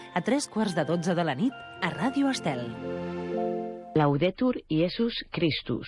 a 3:15 de la nit, a Ràdio Estel. Laudetur Iesus Christus.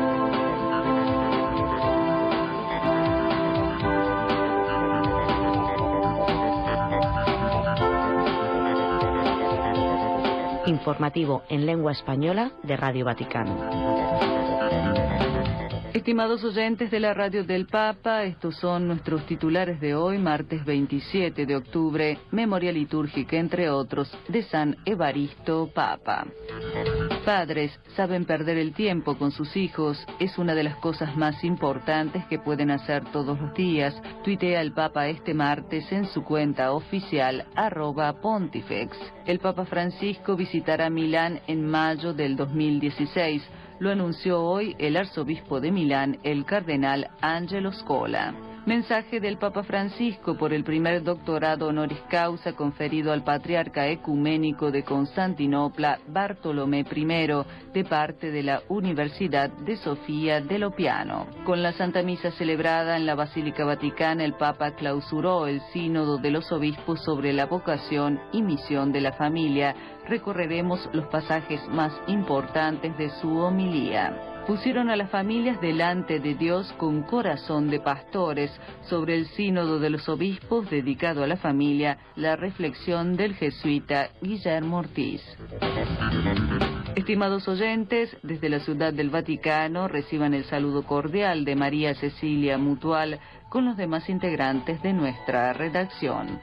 Informativo en lengua española de Radio Vaticano. Estimados oyentes de la Radio del Papa, estos son nuestros titulares de hoy, martes 27 de octubre, memoria litúrgica, entre otros, de San Evaristo Papa. Padres saben perder el tiempo con sus hijos, es una de las cosas más importantes que pueden hacer todos los días, tuitea el Papa este martes en su cuenta oficial, @Pontifex. El Papa Francisco visitará Milán en mayo del 2016. Lo anunció hoy el arzobispo de Milán, el cardenal Angelo Scola. Mensaje del Papa Francisco por el primer doctorado honoris causa conferido al patriarca ecuménico de Constantinopla, Bartolomé I, de parte de la Universidad de Sofía del Oppiano. Con la Santa Misa celebrada en la Basílica Vaticana, el Papa clausuró el Sínodo de los Obispos sobre la vocación y misión de la familia. Recorreremos los pasajes más importantes de su homilía. Pusieron a las familias delante de Dios con corazón de pastores. Sobre el Sínodo de los Obispos dedicado a la familia, la reflexión del jesuita Guillermo Ortiz. Estimados oyentes, desde la Ciudad del Vaticano reciban el saludo cordial de María Cecilia Mutual con los demás integrantes de nuestra redacción.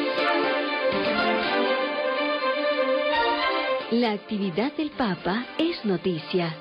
La actividad del Papa es noticia.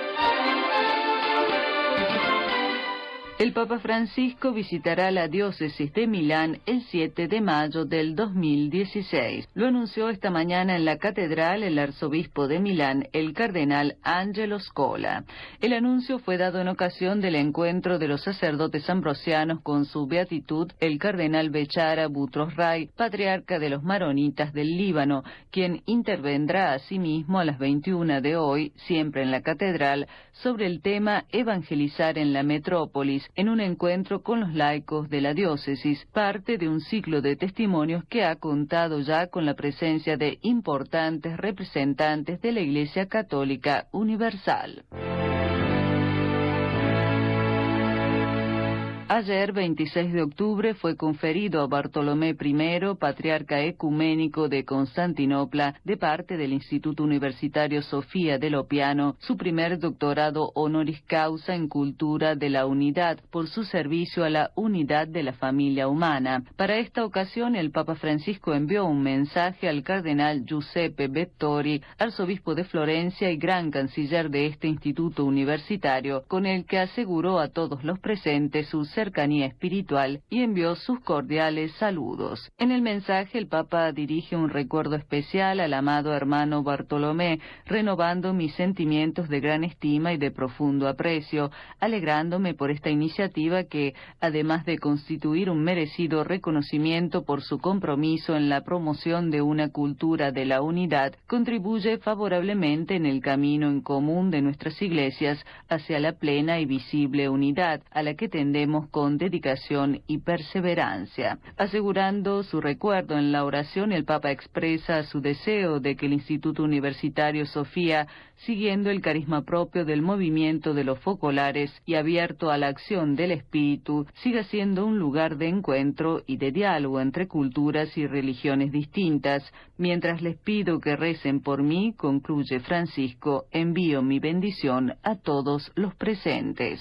El Papa Francisco visitará la diócesis de Milán el 7 de mayo del 2016. Lo anunció esta mañana en la catedral el arzobispo de Milán, el cardenal Angelo Scola. El anuncio fue dado en ocasión del encuentro de los sacerdotes ambrosianos con su beatitud, el cardenal Bechara Butros Ray, patriarca de los maronitas del Líbano, quien intervendrá asimismo a las 21 de hoy, siempre en la catedral, sobre el tema Evangelizar en la metrópolis, en un encuentro con los laicos de la diócesis, parte de un ciclo de testimonios que ha contado ya con la presencia de importantes representantes de la Iglesia Católica Universal. Ayer, 26 de octubre, fue conferido a Bartolomé I, patriarca ecuménico de Constantinopla, de parte del Instituto Universitario Sofía del Oppiano, su primer doctorado honoris causa en Cultura de la Unidad, por su servicio a la unidad de la familia humana. Para esta ocasión, el Papa Francisco envió un mensaje al cardenal Giuseppe Vettori, arzobispo de Florencia y gran canciller de este instituto universitario, con el que aseguró a todos los presentes su cercanía espiritual y envió sus cordiales saludos. En el mensaje el Papa dirige un recuerdo especial al amado hermano Bartolomé, renovando mis sentimientos de gran estima y de profundo aprecio, alegrándome por esta iniciativa que, además de constituir un merecido reconocimiento por su compromiso en la promoción de una cultura de la unidad, contribuye favorablemente en el camino en común de nuestras iglesias hacia la plena y visible unidad, a la que tendemos con dedicación y perseverancia. Asegurando su recuerdo en la oración, el Papa expresa su deseo de que el Instituto Universitario Sofía, siguiendo el carisma propio del movimiento de los focolares y abierto a la acción del Espíritu, siga siendo un lugar de encuentro y de diálogo entre culturas y religiones distintas. Mientras les pido que recen por mí, concluye Francisco, envío mi bendición a todos los presentes.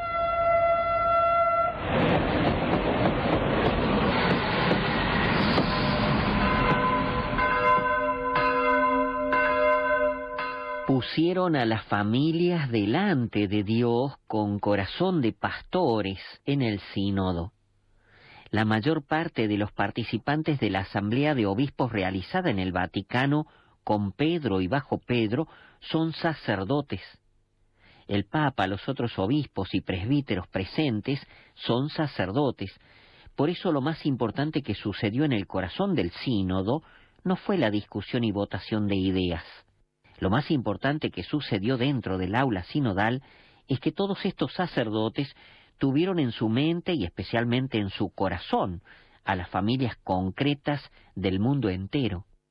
Pusieron a las familias delante de Dios con corazón de pastores en el sínodo. La mayor parte de los participantes de la Asamblea de Obispos realizada en el Vaticano, con Pedro y bajo Pedro, son sacerdotes. El Papa, los otros obispos y presbíteros presentes son sacerdotes. Por eso lo más importante que sucedió en el corazón del sínodo no fue la discusión y votación de ideas. Lo más importante que sucedió dentro del aula sinodal es que todos estos sacerdotes tuvieron en su mente y especialmente en su corazón a las familias concretas del mundo entero.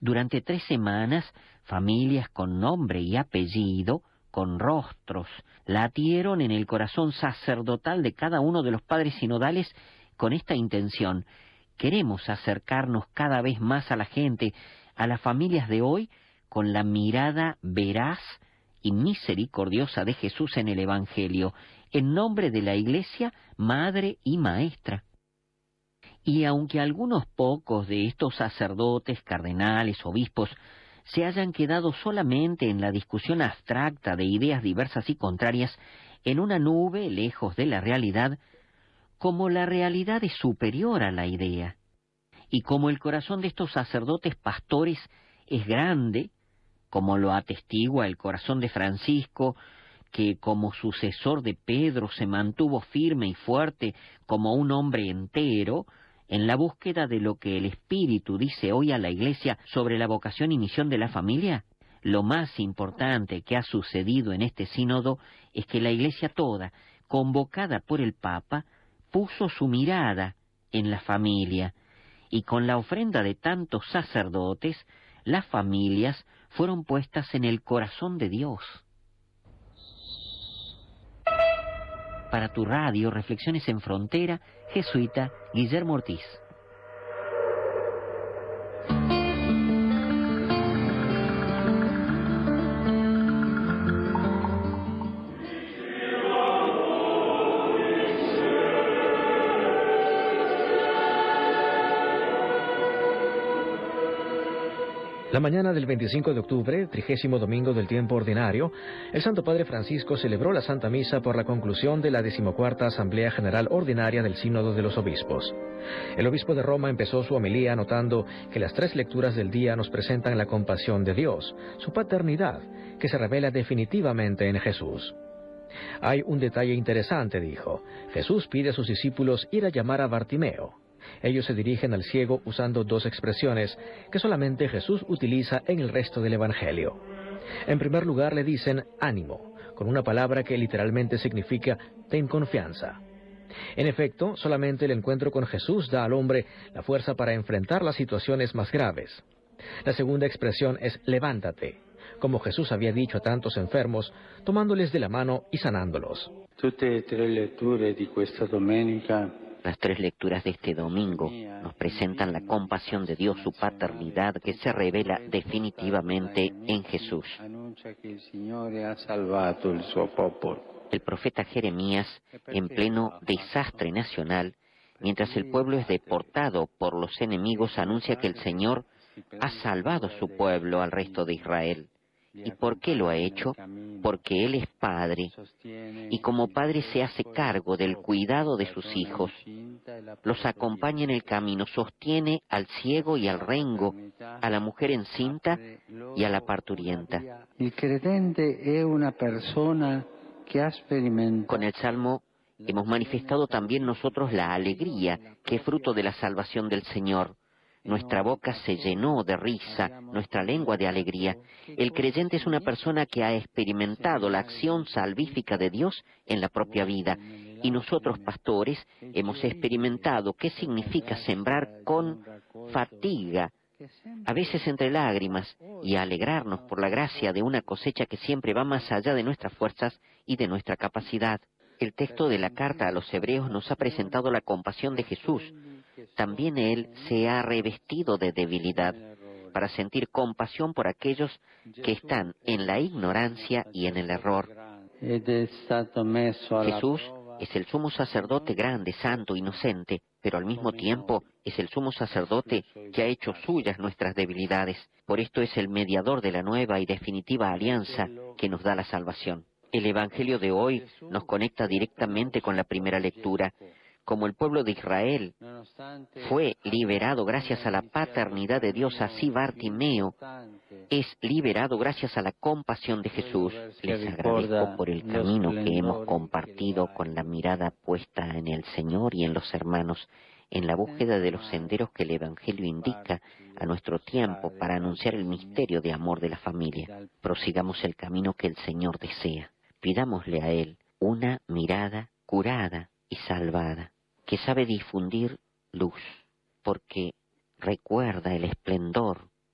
Durante 3 semanas, familias con nombre y apellido, con rostros, latieron en el corazón sacerdotal de cada uno de los padres sinodales con esta intención. Queremos acercarnos cada vez más a la gente, a las familias de hoy, con la mirada veraz y misericordiosa de Jesús en el Evangelio, en nombre de la Iglesia, Madre y Maestra. Y aunque algunos pocos de estos sacerdotes, cardenales, obispos, se hayan quedado solamente en la discusión abstracta de ideas diversas y contrarias, en una nube lejos de la realidad, como la realidad es superior a la idea, y como el corazón de estos sacerdotes pastores es grande, como lo atestigua el corazón de Francisco, que como sucesor de Pedro se mantuvo firme y fuerte como un hombre entero, en la búsqueda de lo que el Espíritu dice hoy a la Iglesia sobre la vocación y misión de la familia. Lo más importante que ha sucedido en este sínodo es que la Iglesia toda, convocada por el Papa, puso su mirada en la familia, y con la ofrenda de tantos sacerdotes, las familias fueron puestas en el corazón de Dios. Para tu radio, Reflexiones en Frontera, jesuita Guillermo Ortiz. La mañana del 25 de octubre, 30º domingo del tiempo ordinario, el Santo Padre Francisco celebró la Santa Misa por la conclusión de la 14ª Asamblea General Ordinaria del Sínodo de los Obispos. El obispo de Roma empezó su homilía anotando que las 3 lecturas del día nos presentan la compasión de Dios, su paternidad, que se revela definitivamente en Jesús. Hay un detalle interesante, dijo. Jesús pide a sus discípulos ir a llamar a Bartimeo. Ellos se dirigen al ciego usando 2 expresiones que solamente Jesús utiliza en el resto del Evangelio. En primer lugar le dicen ánimo, con una palabra que literalmente significa ten confianza. En efecto, solamente el encuentro con Jesús da al hombre la fuerza para enfrentar las situaciones más graves. La segunda expresión es levántate, como Jesús había dicho a tantos enfermos, tomándoles de la mano y sanándolos. Las 3 lecturas de este domingo nos presentan la compasión de Dios, su paternidad, que se revela definitivamente en Jesús. El profeta Jeremías, en pleno desastre nacional, mientras el pueblo es deportado por los enemigos, anuncia que el Señor ha salvado su pueblo al resto de Israel. ¿Y por qué lo ha hecho? Porque Él es Padre, y como Padre se hace cargo del cuidado de sus hijos. Los acompaña en el camino, sostiene al ciego y al rengo, a la mujer encinta y a la parturienta. El credente es una persona que ha experimentado. Con el Salmo hemos manifestado también nosotros la alegría que es fruto de la salvación del Señor. Nuestra boca se llenó de risa, nuestra lengua de alegría. El creyente es una persona que ha experimentado la acción salvífica de Dios en la propia vida. Y nosotros, pastores, hemos experimentado qué significa sembrar con fatiga, a veces entre lágrimas, y alegrarnos por la gracia de una cosecha que siempre va más allá de nuestras fuerzas y de nuestra capacidad. El texto de la carta a los Hebreos nos ha presentado la compasión de Jesús. También Él se ha revestido de debilidad para sentir compasión por aquellos que están en la ignorancia y en el error. Jesús es el sumo sacerdote grande, santo, inocente, pero al mismo tiempo es el sumo sacerdote que ha hecho suyas nuestras debilidades. Por esto es el mediador de la nueva y definitiva alianza que nos da la salvación. El Evangelio de hoy nos conecta directamente con la primera lectura. Como el pueblo de Israel fue liberado gracias a la paternidad de Dios, así Bartimeo es liberado gracias a la compasión de Jesús. Les agradezco por el camino que hemos compartido con la mirada puesta en el Señor y en los hermanos, en la búsqueda de los senderos que el Evangelio indica a nuestro tiempo para anunciar el misterio de amor de la familia. Prosigamos el camino que el Señor desea. Pidámosle a Él una mirada curada y salvada, que sabe difundir luz, porque recuerda el esplendor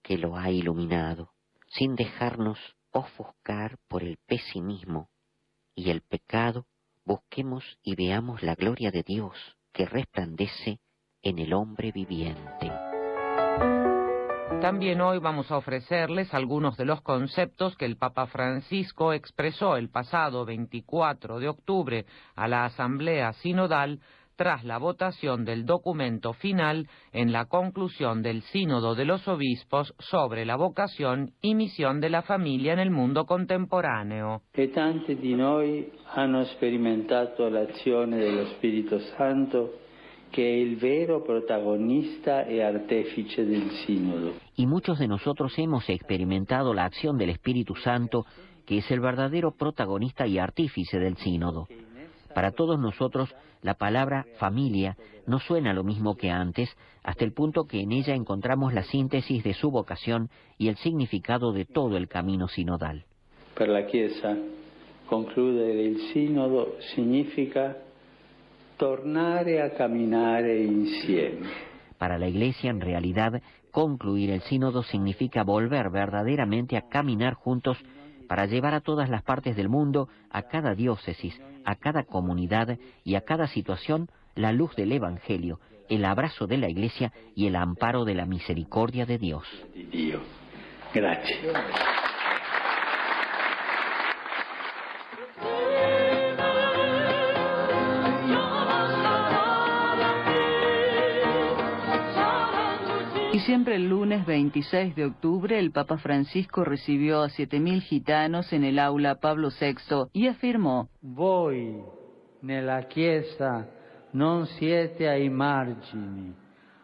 que lo ha iluminado, sin dejarnos ofuscar por el pesimismo y el pecado. Busquemos y veamos la gloria de Dios que resplandece en el hombre viviente. También hoy vamos a ofrecerles algunos de los conceptos que el Papa Francisco expresó el pasado 24 de octubre a la Asamblea Sinodal tras la votación del documento final en la conclusión del Sínodo de los Obispos sobre la vocación y misión de la familia en el mundo contemporáneo. E tanti di noi hanno sperimentato l'azione dello Spirito Santo, che è il vero protagonista e artefice del sínodo. Y muchos de nosotros hemos experimentado la acción del Espíritu Santo, que es el verdadero protagonista y artífice del sínodo. Para todos nosotros, la palabra familia no suena lo mismo que antes, hasta el punto que en ella encontramos la síntesis de su vocación y el significado de todo el camino sinodal. Per la Chiesa, concludere il sínodo significa tornare a camminare insieme. Para la Iglesia, en realidad, concluir el sínodo significa volver verdaderamente a caminar juntos para llevar a todas las partes del mundo, a cada diócesis, a cada comunidad y a cada situación, la luz del Evangelio, el abrazo de la Iglesia y el amparo de la misericordia de Dios. Gracias. Y siempre el lunes 26 de octubre el Papa Francisco recibió a 7.000 gitanos en el aula Pablo VI y afirmó: Voi nella Chiesa non siete ai margini,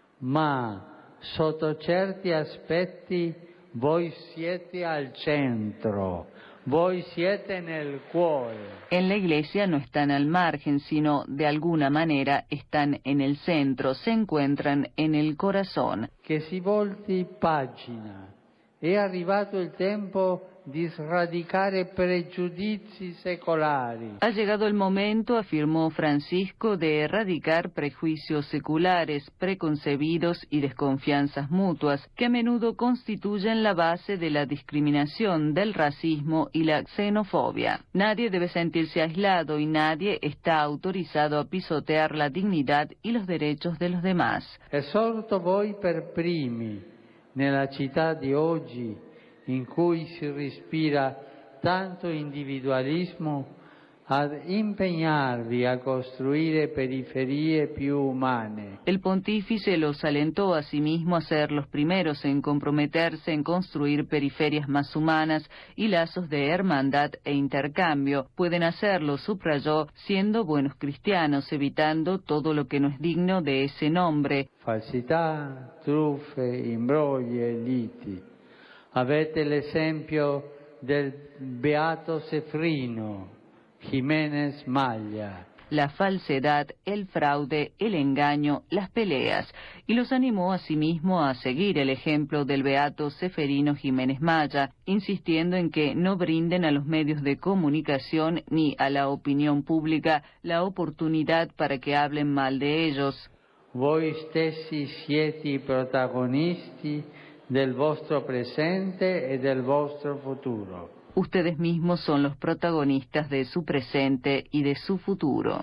ma sotto certi aspetti voi siete al centro. Voi siete nel cuore. En la Iglesia no están al margen, sino de alguna manera están en el centro, se encuentran en el corazón. Che si volti pagina. È arrivato il tempo di sradicare pregiudizi secolari. Ha llegado el momento, afirmó Francisco, de erradicar prejuicios seculares, preconcebidos y desconfianzas mutuas, que a menudo constituyen la base de la discriminación, del racismo y la xenofobia. Nadie debe sentirse aislado y nadie está autorizado a pisotear la dignidad y los derechos de los demás. Esorto voi per primi, nella città di oggi, in cui si respira tanto individualismo, ad impegnarvi a costruire periferie più umane. El pontífice los alentó a sí mismo a ser los primeros en comprometerse en construir periferias más humanas y lazos de hermandad e intercambio. Pueden hacerlo, subrayó, siendo buenos cristianos, evitando todo lo que no es digno de ese nombre. Falsità, truffe, imbrogli e liti. Avete l'esempio del beato Cefrino, Jiménez Maglia. La falsedad, el fraude, el engaño, las peleas, y los animó a sí mismo a seguir el ejemplo del beato Ceferino Jiménez Maya, insistiendo en que no brinden a los medios de comunicación ni a la opinión pública la oportunidad para que hablen mal de ellos. Voi stessi siete i protagonisti del vostro presente e del vostro futuro. Ustedes mismos son los protagonistas de su presente y de su futuro.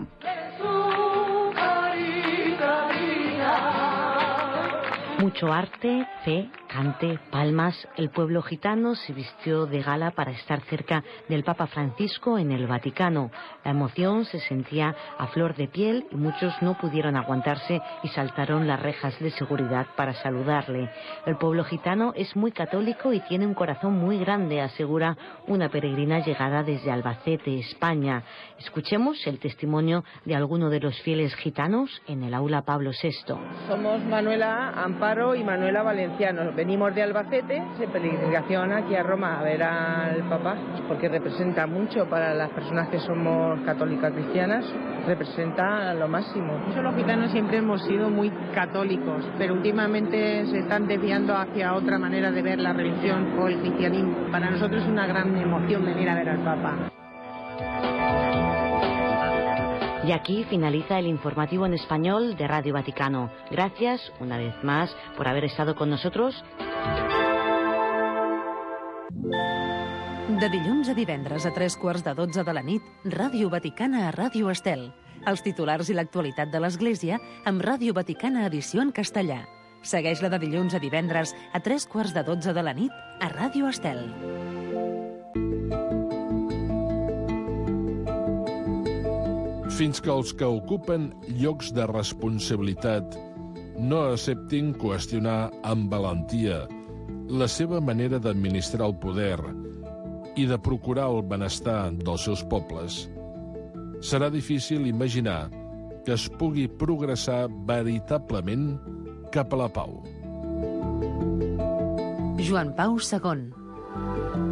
Mucho arte, fe, cante, palmas. El pueblo gitano se vistió de gala para estar cerca del Papa Francisco en el Vaticano. La emoción se sentía a flor de piel y muchos no pudieron aguantarse y saltaron las rejas de seguridad para saludarle. El pueblo gitano es muy católico y tiene un corazón muy grande, asegura una peregrina llegada desde Albacete, España. Escuchemos el testimonio de alguno de los fieles gitanos en el aula Pablo VI. Somos Manuela Amparo y Manuela Valenciano. Venimos de Albacete, de peregrinación aquí a Roma a ver al Papa, porque representa mucho para las personas que somos católicas cristianas, representa lo máximo. Los gitanos siempre hemos sido muy católicos, pero últimamente se están desviando hacia otra manera de ver la religión o el cristianismo. Para nosotros es una gran emoción venir a ver al Papa. Y aquí finaliza el informativo en español de Radio Vaticano. Gracias una vez más por haber estado con nosotros. De dilluns a divendres a 3:15 de la nit, Ràdio Vaticana a Ràdio Estel. Els titulars i l'actualitat de l'Església amb Ràdio Vaticana edició en castellà. Segueix-la de dilluns a divendres a 3:15 de la nit a Ràdio Estel. Fins que els que ocupen llocs de responsabilitat no acceptin qüestionar amb valentia la seva manera d'administrar el poder i de procurar el benestar dels seus pobles, serà difícil imaginar que es pugui progressar veritablement cap a la pau. Joan Pau II.